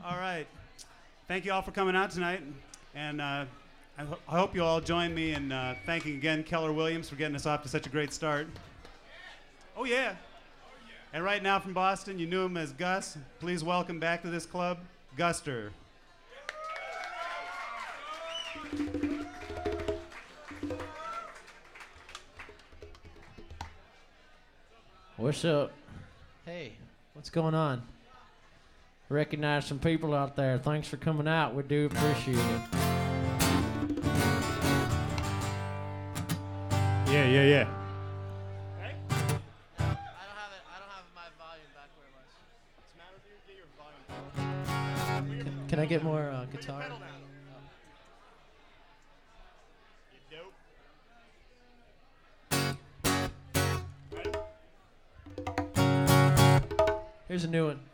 All right. Thank you all for coming out tonight. And I hope you all join me in thanking again Keller Williams for getting us off to such a great start. Oh, yeah. And right now from Boston, you knew him as Gus. Please welcome back to this club, Guster. What's up? Hey, what's going on? Recognize some people out there. Thanks for coming out. We do appreciate it. Yeah, yeah, yeah. I don't have my volume back where it was. What's the matter with you? Get your volume. Can I get more guitar? Here's a new one.